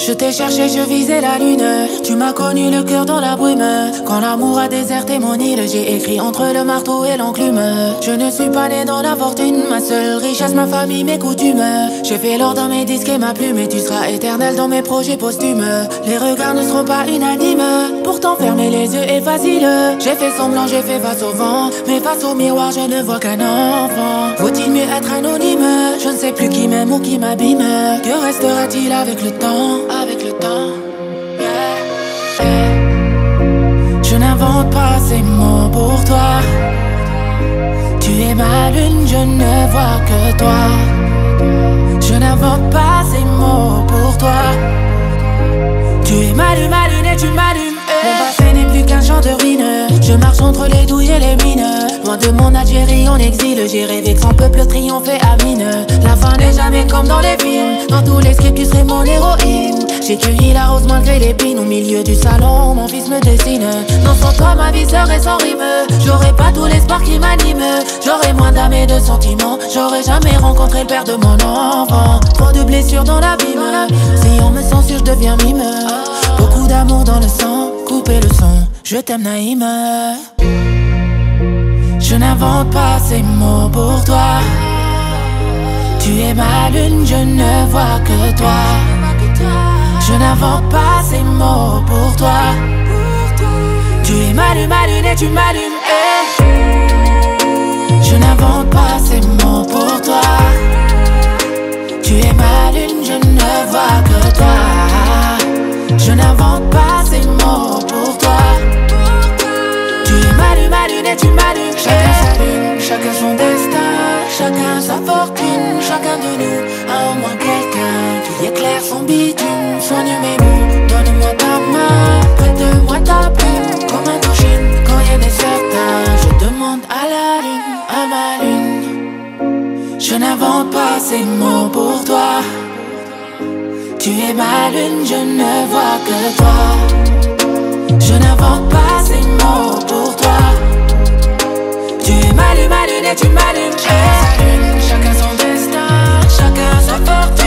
Je t'ai cherché, je visais la lune. Tu m'as connu le cœur dans la brume. Quand l'amour a déserté mon île, j'ai écrit entre le marteau et l'enclume. Je ne suis pas né dans la fortune, ma seule richesse, ma famille, mes coutumes. J'ai fait l'or dans mes disques et ma plume, et tu seras éternel dans mes projets posthumes. Les regards ne seront pas unanimes, pourtant fermer les yeux est facile. J'ai fait semblant, j'ai fait face au vent, mais face au miroir je ne vois qu'un enfant. Vaut-il mieux être anonyme? Je ne sais plus qui m'aime ou qui m'abîme. Que restera-t-il avec le temps? Avec le temps, yeah, yeah. Je n'invente pas ces mots pour toi. Tu es ma lune, je ne vois que toi. Je n'invente pas ces mots pour toi. Tu es ma lune et tu m'allumes. Mon passé n'est plus qu'un champ de ruines. Je marche entre les douilles et les mines. Loin de mon Algérie en exil. J'ai rêvé que son peuple triompher à mine. La fin n'est jamais comme dans les films. Dans tous les scripts tu serais mon héroïne. J'ai cueilli la rose malgré l'épine. Au milieu du salon mon fils me dessine. Non, sans toi ma vie serait sans rime. J'aurais pas tout l'espoir qui m'anime. J'aurais moins d'âme et de sentiments. J'aurais jamais rencontré le père de mon enfant. Trop de blessures dans l'abîme. Si on me censure je deviens mime. Beaucoup d'amour dans le sang. Couper le son, je t'aime Naïm. Je n'invente pas ces mots pour toi. Tu es ma lune, je ne vois que toi. Je n'invente pas ces mots pour toi. Tu es ma lune et tu m'allumes. Je n'invente pas ces mots pour toi. Tu es ma lune, je ne vois que toi. Je n'invente pas ces mots pour toi. Tu es ma lune et tu m'allumes. Chacun sa lune, chacun son destin. Chacun sa fortune, chacun de nous a au moins quelqu'un qui éclaire son bitume. Soigne mes mots, donne-moi ta main, prête-moi ta plume. Comme un touchine, quand rien n'est certain, je demande à la lune, à ma lune. Je n'invente pas ces mots pour toi. Tu es ma lune, je ne vois que toi. Je n'invente pas ces mots pour toi. Tu es ma lune et tu m'allumes. Chacun sa lune, chacun son destin. Chacun sa fortune.